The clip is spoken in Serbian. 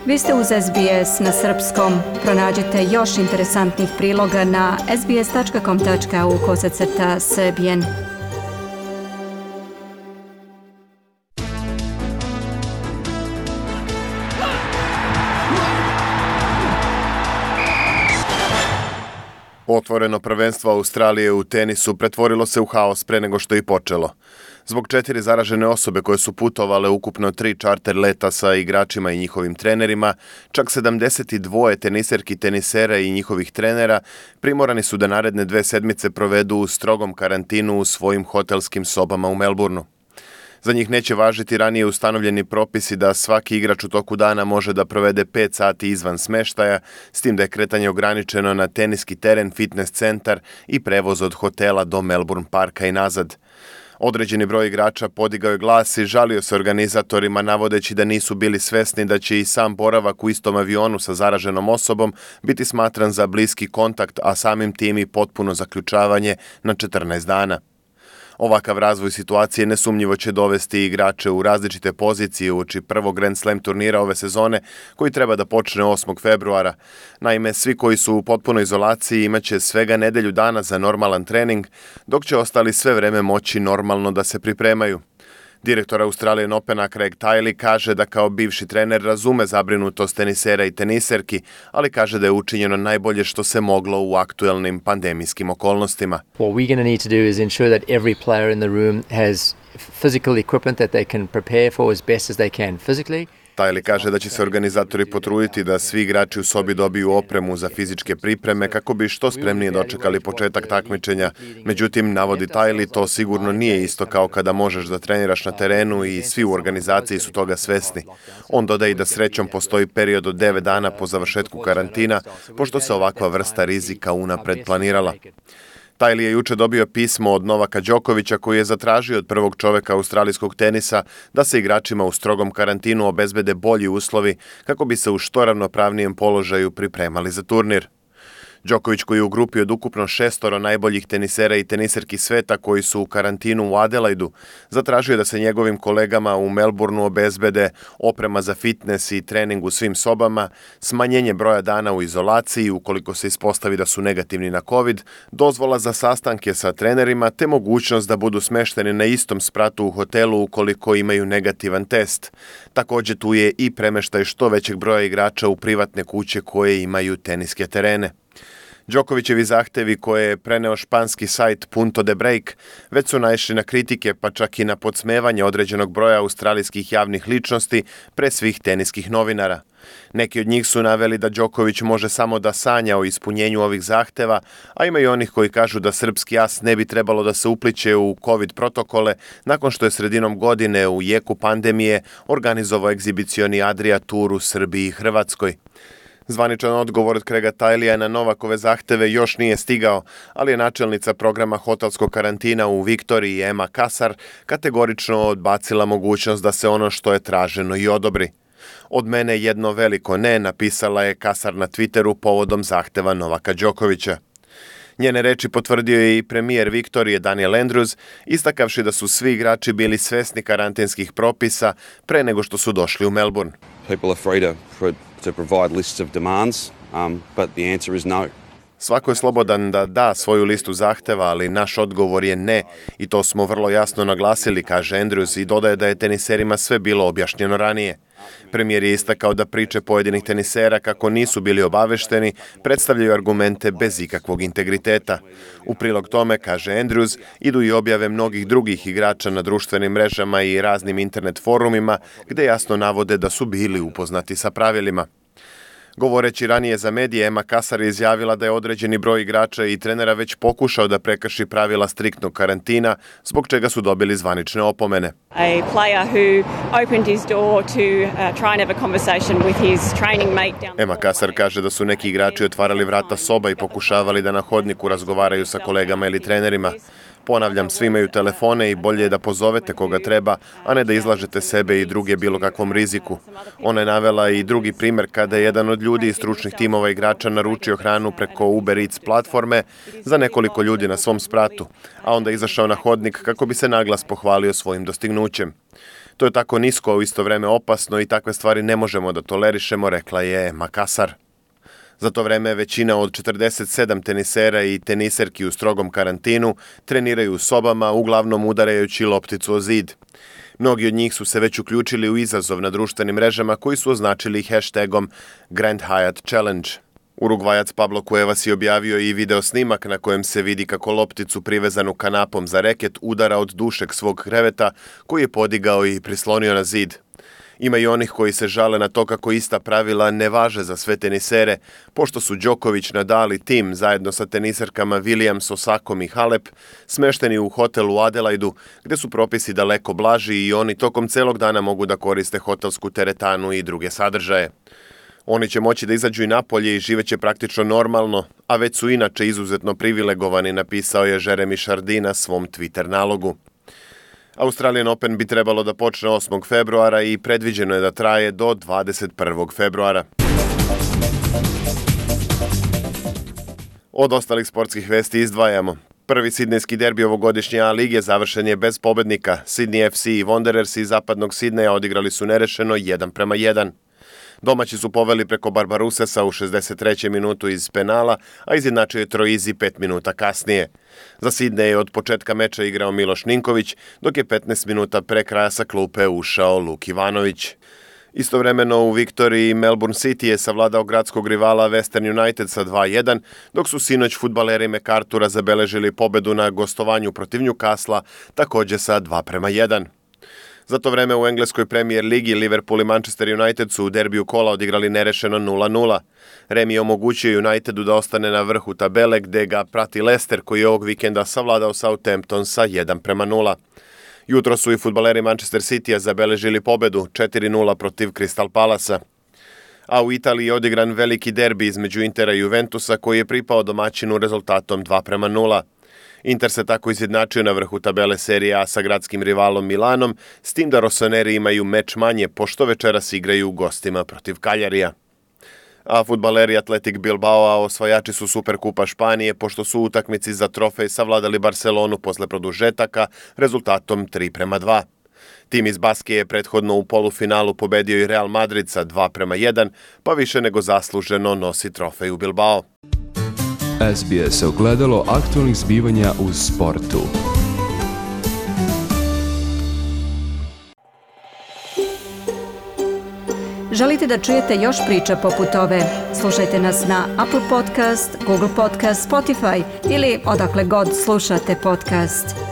Vi ste uz SBS na srpskom. Pronađite još interesantnih priloga na sbs.com.au/srbijen. Otvoreno prvenstvo Australije u tenisu pretvorilo se u haos pre nego što je i počelo. Zbog 4 zaražene osobe koje su putovale ukupno 3 čarter leta sa igračima i njihovim trenerima, čak 72 teniserki, tenisera i njihovih trenera primorani su da naredne 2 sedmice provedu u strogom karantinu u svojim hotelskim sobama u Melbourneu. Za njih neće važiti ranije ustanovljeni propisi da svaki igrač u toku dana može da provede 5 sati izvan smeštaja, s tim da je kretanje ograničeno na teniski teren, fitness centar i prevoz od hotela do Melbourne parka i nazad. Određeni broj igrača podigao je glas i žalio se organizatorima navodeći da nisu bili svesni da će i sam boravak u istom avionu sa zaraženom osobom biti smatran za bliski kontakt, a samim tim i potpuno zaključavanje na 14 dana. Ovakav razvoj situacije nesumnjivo će dovesti igrače u različite pozicije uoči prvog Grand Slam turnira ove sezone koji treba da počne 8. februara. Naime, svi koji su u potpunoj izolaciji imaće svega nedelju dana za normalan trening, dok će ostali sve vreme moći normalno da se pripremaju. Direktor Australian Opena Craig Tiley kaže da kao bivši trener razume zabrinutost tenisera i teniserki, ali kaže da je učinjeno najbolje što se moglo u aktuelnim pandemijskim okolnostima. What we're going to need to do is ensure that every player in the room has physical equipment that they can prepare for as best as they can physically. Tiley kaže da će se organizatori potruditi da svi igrači u sobi dobiju opremu za fizičke pripreme kako bi što spremnije dočekali početak takmičenja. Međutim, navodi Tiley, to sigurno nije isto kao kada možeš da treniraš na terenu i svi u organizaciji su toga svesni. On dodaje da srećom postoji period od 9 dana po završetku karantina, pošto se ovakva vrsta rizika unapred planirala. Tiley je juče dobio pismo od Novaka Đokovića koji je zatražio od prvog čoveka australijskog tenisa da se igračima u strogom karantinu obezbede bolji uslovi kako bi se u što ravnopravnijem položaju pripremali za turnir. Đoković, koji je u grupi od ukupno 6 najboljih tenisera i teniserki sveta koji su u karantinu u Adelaidu, zatražio da se njegovim kolegama u Melbourneu obezbede oprema za fitness i trening u svim sobama, smanjenje broja dana u izolaciji ukoliko se ispostavi da su negativni na COVID, dozvola za sastanke sa trenerima te mogućnost da budu smešteni na istom spratu u hotelu ukoliko imaju negativan test. Također tu je i premeštaj što većeg broja igrača u privatne kuće koje imaju teniske terene. Đokovićevi zahtevi koje je preneo španski sajt Punto de Break već su naišli na kritike pa čak i na podsmevanje određenog broja australijskih javnih ličnosti pre svih teniskih novinara. Neki od njih su naveli da Đoković može samo da sanja o ispunjenju ovih zahteva, a ima i onih koji kažu da srpski as ne bi trebalo da se upliće u COVID protokole nakon što je sredinom godine u jeku pandemije organizovao egzibicioni Adria Tour u Srbiji i Hrvatskoj. Zvaničan odgovor od Craiga Tileya na Novakove zahteve još nije stigao, ali je načelnica programa hotelskog karantina u Viktoriji Emma Kasar kategorično odbacila mogućnost da se ono što je traženo i odobri. Od mene jedno veliko ne, napisala je Kasar na Twitteru povodom zahteva Novaka Đokovića. Njene reči potvrdio je i premijer Viktorije Daniel Andrews, istakavši da su svi igrači bili svesni karantinskih propisa pre nego što su došli u Melbourne. People are free to provide lists of demands, but the answer is no. Svako je slobodan da da svoju listu zahteva, ali naš odgovor je ne i to smo vrlo jasno naglasili, kaže Andrews i dodaje da je teniserima sve bilo objašnjeno ranije. Premijer je istakao da priče pojedinih tenisera kako nisu bili obavešteni predstavljaju argumente bez ikakvog integriteta. U prilog tome, kaže Andrews, idu i objave mnogih drugih igrača na društvenim mrežama i raznim internet forumima gde jasno navode da su bili upoznati sa pravilima. Govoreći ranije za medije, Emma Kasar je izjavila da je određeni broj igrača i trenera već pokušao da prekrši pravila striktnog karantina, zbog čega su dobili zvanične opomene. A player who opened his door to try and have a conversation with his training mate down. Emma Kasar kaže da su neki igrači otvarali vrata soba i pokušavali da na hodniku razgovaraju sa kolegama ili trenerima. Ponavljam, svi imaju telefone i bolje je da pozovete koga treba, a ne da izlažete sebe i druge bilo kakvom riziku. Ona je navela i drugi primer kada je jedan od ljudi iz stručnih timova igrača naručio hranu preko Uber Eats platforme za nekoliko ljudi na svom spratu, a onda izašao na hodnik kako bi se naglas pohvalio svojim dostignućem. To je tako nisko, a u isto vreme opasno i takve stvari ne možemo da tolerišemo, rekla je Emma Kasar. Za to vreme većina od 47 tenisera i teniserki u strogom karantinu treniraju u sobama, uglavnom udarajući lopticu o zid. Mnogi od njih su se već uključili u izazov na društvenim mrežama koji su označili hashtagom Grand Hyatt Challenge. Urugvajac Pablo Cuevas je objavio i video snimak na kojem se vidi kako lopticu privezanu kanapom za reket udara od dušeg svog kreveta koji je podigao i prislonio na zid. Ima i onih koji se žale na to kako ista pravila ne važe za sve tenisere, pošto su Đoković, Nadal i tim zajedno sa teniserkama Williams, Osakom i Halep smešteni u hotelu u Adelaidu, gde su propisi daleko blaži i oni tokom celog dana mogu da koriste hotelsku teretanu i druge sadržaje. Oni će moći da izađu i napolje i živeće praktično normalno, a već su inače izuzetno privilegovani, napisao je Jeremy Chardy na svom Twitter nalogu. Australian Open bi trebalo da počne 8. februara i predviđeno je da traje do 21. februara. Od ostalih sportskih vesti izdvajamo. Prvi sidnejski derbi ovogodišnje A lige završen je bez pobednika. Sydney FC i Wanderers iz zapadnog Sidneja odigrali su nerešeno 1:1. Domaći su poveli preko Barbarusesa u 63. minutu iz penala, a izjednačio je Troizi 5 minuta kasnije. Za Sidney je od početka meča igrao Miloš Ninković, dok je 15 minuta pre kraja sa klupe ušao Luk Ivanović. Istovremeno u Viktoriji Melbourne City je savladao gradskog rivala Western United sa 2:1, dok su sinoć fudbaleri MacArthura zabeležili pobedu na gostovanju protiv Newcastle, takođe sa 2:1. Za to vreme u engleskoj Premier ligi Liverpool i Manchester United su u derbiju kola odigrali nerešeno 0:0. Remi je omogućio Unitedu da ostane na vrhu tabele, gde ga prati Leicester koji je ovog vikenda savladao Southampton sa 1:0. Jutro su i fudbaleri Manchester Citya zabeležili pobedu 4:0 protiv Crystal Palasa. A u Italiji je odigran veliki derbi između Intera i Juventusa koji je pripao domaćinu rezultatom 2:0. Inter se tako izjednačio na vrhu tabele Serije A sa gradskim rivalom Milanom, s tim da Rossoneri imaju meč manje, pošto večeras igraju u gostima protiv Kaljarija. A fudbaleri Athletic Bilbao osvajači su Superkupa Španije, pošto su u utakmici za trofej savladali Barcelonu posle produžetaka rezultatom 3:2. Tim iz Baske je prethodno u polufinalu pobedio i Real Madrid sa 2:1, pa više nego zasluženo nosi trofej u Bilbao. SBS ogledalo aktualnih zbivanja u sportu. Želite da čujete još priča poput ove? Slušajte nas na Apple Podcast, Google Podcast, Spotify ili odakle god slušate podcast.